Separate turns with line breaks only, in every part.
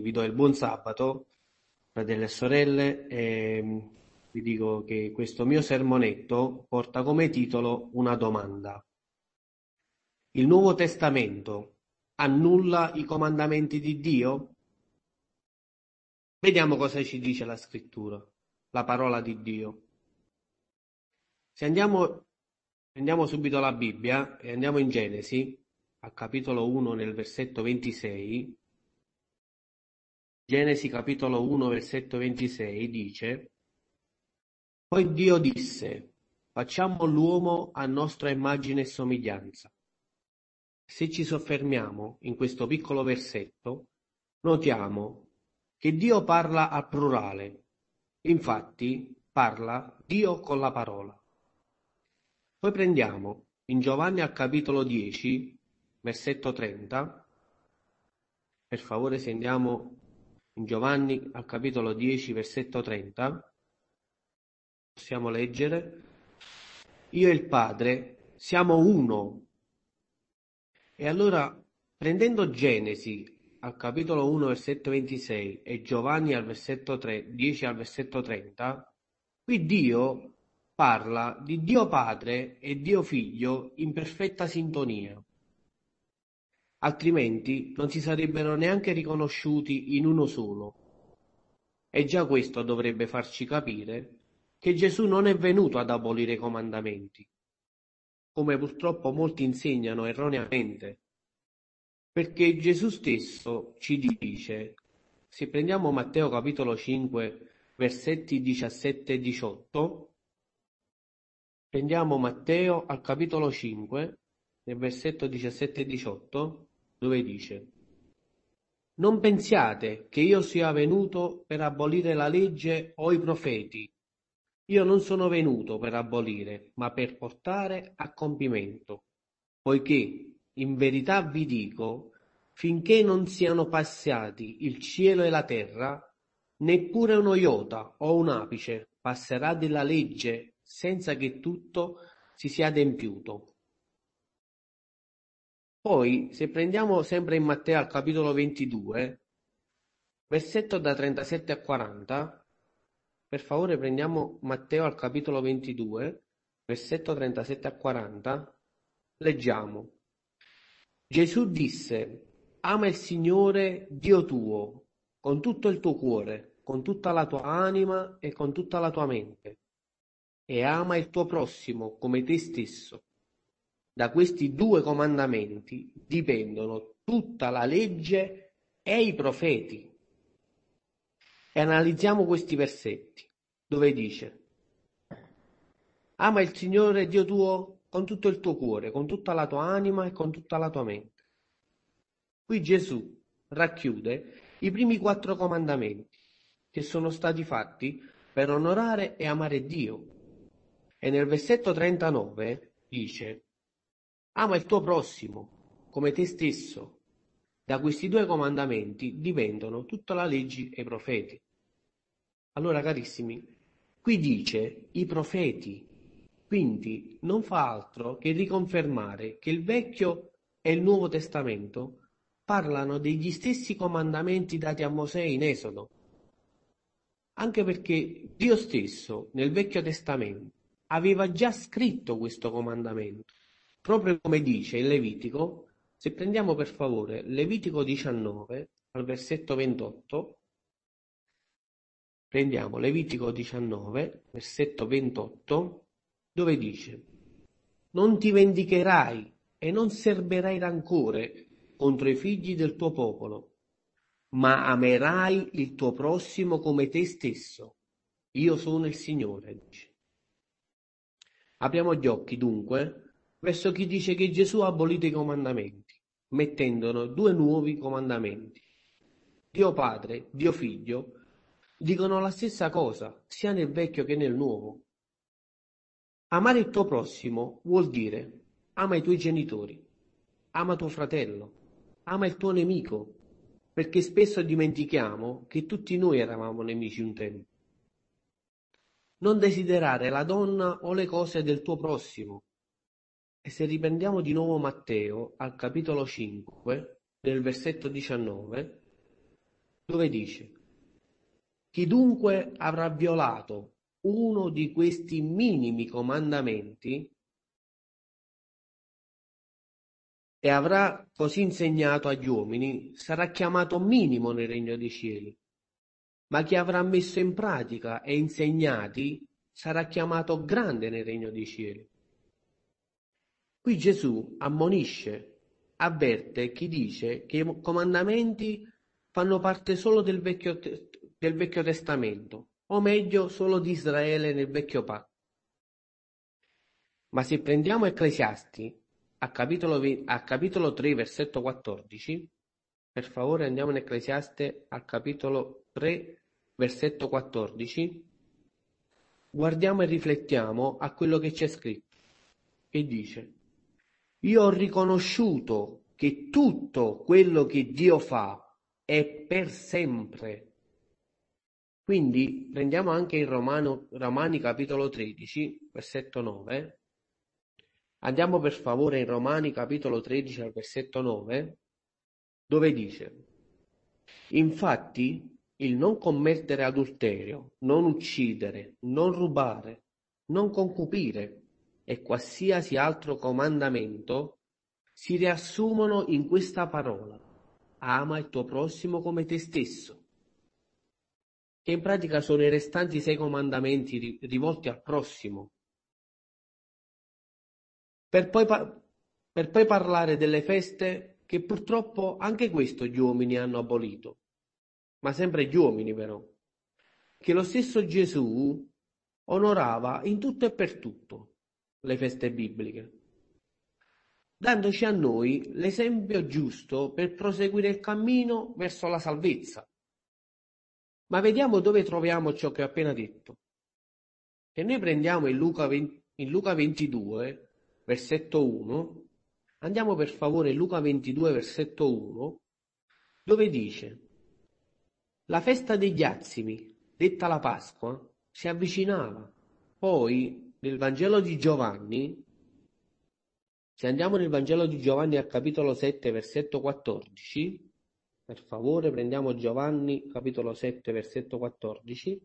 vi do il buon sabato, fratelli e sorelle, e vi dico che questo mio sermonetto porta come titolo una domanda. Il Nuovo Testamento annulla i comandamenti di Dio? Vediamo cosa ci dice la scrittura, la parola di Dio. Se prendiamo subito la Bibbia e andiamo in Genesi, al capitolo 1 nel versetto 26, Genesi capitolo 1 versetto 26 dice: Poi Dio disse, facciamo l'uomo a nostra immagine e somiglianza. Se ci soffermiamo in questo piccolo versetto, notiamo che Dio parla al plurale, infatti parla Dio con la parola. Poi prendiamo in Giovanni al capitolo 10, versetto 30, per favore se andiamo in Giovanni al capitolo 10, versetto 30, possiamo leggere: Io e il Padre siamo uno. E allora, prendendo Genesi al capitolo 1, versetto 26 e Giovanni al versetto 10 al versetto 30, qui Dio parla di Dio Padre e Dio Figlio in perfetta sintonia. Altrimenti non si sarebbero neanche riconosciuti in uno solo. E già questo dovrebbe farci capire che Gesù non è venuto ad abolire i comandamenti, come purtroppo molti insegnano erroneamente, perché Gesù stesso ci dice, se prendiamo Matteo capitolo 5, versetti 17 e 18, prendiamo Matteo al capitolo 5, nel versetto 17 e 18, dove dice: Non pensiate che io sia venuto per abolire la legge o i profeti. Io non sono venuto per abolire, ma per portare a compimento. Poiché, in verità vi dico, finché non siano passati il cielo e la terra, neppure uno iota o un apice passerà della legge senza che tutto si sia adempiuto. Poi, se prendiamo sempre in Matteo al capitolo 22, versetto da 37 a 40, per favore prendiamo Matteo al capitolo 22, versetto 37 a 40, leggiamo. Gesù disse, ama il Signore Dio tuo, con tutto il tuo cuore, con tutta la tua anima e con tutta la tua mente, e ama il tuo prossimo come te stesso. Da questi due comandamenti dipendono tutta la legge e i profeti. E analizziamo questi versetti, dove dice: ama il Signore Dio tuo con tutto il tuo cuore, con tutta la tua anima e con tutta la tua mente. Qui Gesù racchiude i primi 4 comandamenti che sono stati fatti per onorare e amare Dio. E nel versetto 39 dice: ama il tuo prossimo come te stesso. Da questi 2 comandamenti dipendono tutta la legge e i profeti. Allora, carissimi, qui dice i profeti, quindi non fa altro che riconfermare che il Vecchio e il Nuovo Testamento parlano degli stessi comandamenti dati a Mosè in Esodo, anche perché Dio stesso nel Vecchio Testamento aveva già scritto questo comandamento, proprio come dice in Levitico. Se prendiamo per favore Levitico 19 al versetto 28, prendiamo Levitico 19, versetto 28, dove dice: Non ti vendicherai e non serberai rancore contro i figli del tuo popolo, ma amerai il tuo prossimo come te stesso. Io sono il Signore, dice. Apriamo gli occhi, dunque, verso chi dice che Gesù ha abolito i comandamenti, mettendone 2 nuovi comandamenti. Dio Padre, Dio Figlio, dicono la stessa cosa, sia nel Vecchio che nel Nuovo. Amare il tuo prossimo vuol dire ama i tuoi genitori, ama tuo fratello, ama il tuo nemico, perché spesso dimentichiamo che tutti noi eravamo nemici un tempo. Non desiderare la donna o le cose del tuo prossimo. E se riprendiamo di nuovo Matteo al capitolo 5, nel versetto 19, dove dice: chi dunque avrà violato uno di questi minimi comandamenti e avrà così insegnato agli uomini, sarà chiamato minimo nel regno dei cieli, ma chi avrà messo in pratica e insegnati sarà chiamato grande nel regno dei cieli. Qui Gesù ammonisce, avverte chi dice che i comandamenti fanno parte solo del Vecchio Testamento, o meglio solo di Israele nel Vecchio Patto. Ma se prendiamo Ecclesiasti a capitolo 3, versetto 14, per favore andiamo in Ecclesiaste al capitolo 3, versetto 14, guardiamo e riflettiamo a quello che c'è scritto, che dice: io ho riconosciuto che tutto quello che Dio fa è per sempre. Quindi prendiamo anche in Romani capitolo 13, versetto 9. Andiamo per favore in Romani capitolo 13 al versetto 9, dove dice: infatti il non commettere adulterio, non uccidere, non rubare, non concupire e qualsiasi altro comandamento si riassumono in questa parola: ama il tuo prossimo come te stesso, che in pratica sono i restanti 6 comandamenti rivolti al prossimo, per poi, per poi parlare delle feste che purtroppo anche questo gli uomini hanno abolito, ma sempre gli uomini però, che lo stesso Gesù onorava in tutto e per tutto le feste bibliche, dandoci a noi l'esempio giusto per proseguire il cammino verso la salvezza. Ma vediamo dove troviamo ciò che ho appena detto. Se noi prendiamo in Luca 22, versetto 1, andiamo per favore in Luca 22, versetto 1, dove dice: la festa degli azimi, detta la Pasqua, si avvicinava. Poi, nel Vangelo di Giovanni, se andiamo nel Vangelo di Giovanni al capitolo 7, versetto 14, per favore prendiamo Giovanni, capitolo 7, versetto 14,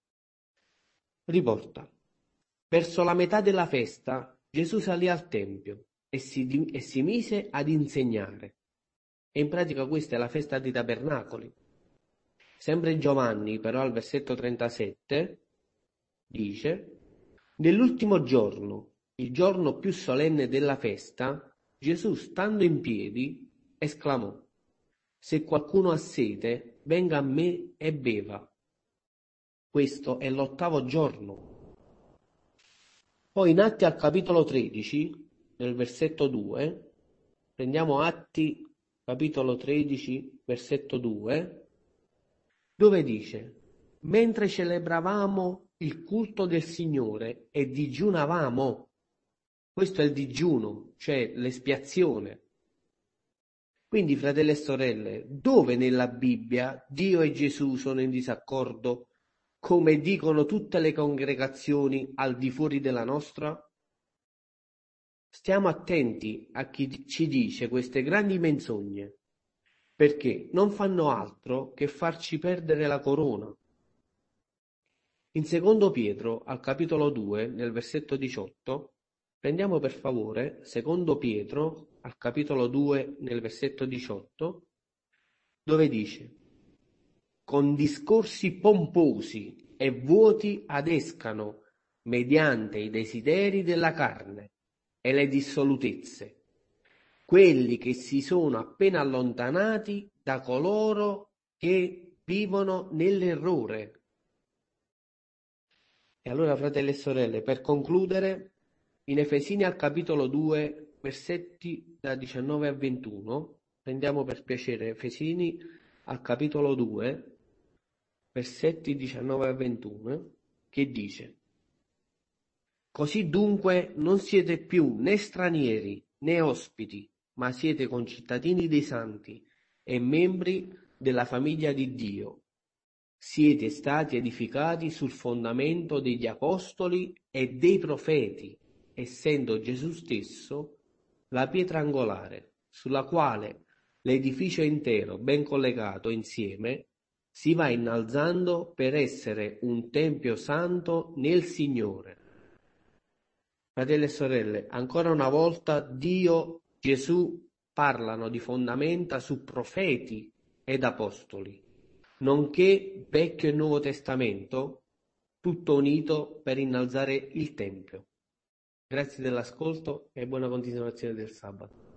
riporta: verso la metà della festa Gesù salì al Tempio e si mise ad insegnare. E in pratica questa è la festa dei tabernacoli. Sempre Giovanni, però al versetto 37, dice: nell'ultimo giorno, il giorno più solenne della festa, Gesù, stando in piedi, esclamò: se qualcuno ha sete, venga a me e beva. Questo è l'8° giorno. Poi in Atti al capitolo 13, nel versetto 2, prendiamo Atti capitolo 13, versetto 2, dove dice: mentre celebravamo il culto del Signore e digiunavamo, questo è il digiuno, cioè l'espiazione. Quindi, fratelli e sorelle, dove nella Bibbia Dio e Gesù sono in disaccordo, come dicono tutte le congregazioni al di fuori della nostra? Stiamo attenti a chi ci dice queste grandi menzogne, perché non fanno altro che farci perdere la corona. In secondo Pietro, al capitolo 2, nel versetto 18, prendiamo per favore secondo Pietro, al capitolo 2, nel versetto 18, dove dice: con discorsi pomposi e vuoti adescano mediante i desideri della carne e le dissolutezze, quelli che si sono appena allontanati da coloro che vivono nell'errore. E allora, fratelli e sorelle, per concludere, in Efesini al capitolo 2, versetti da 19 a 21, prendiamo per piacere Efesini al capitolo 2, versetti 19 a 21, che dice: così dunque non siete più né stranieri né ospiti, ma siete concittadini dei santi e membri della famiglia di Dio. Siete stati edificati sul fondamento degli apostoli e dei profeti, essendo Gesù stesso la pietra angolare, sulla quale l'edificio intero, ben collegato insieme, si va innalzando per essere un tempio santo nel Signore. Fratelli e sorelle, ancora una volta Dio, Gesù parlano di fondamenta su profeti ed apostoli, nonché Vecchio e Nuovo Testamento, tutto unito per innalzare il Tempio. Grazie dell'ascolto e buona continuazione del sabato.